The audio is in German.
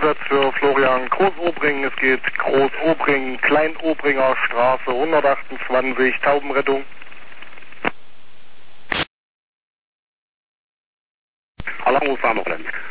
Einsatz für Florian Großobring. Es geht Großobring, Kleinobringer Straße 128, Taubenrettung. Alarm Saarbrand.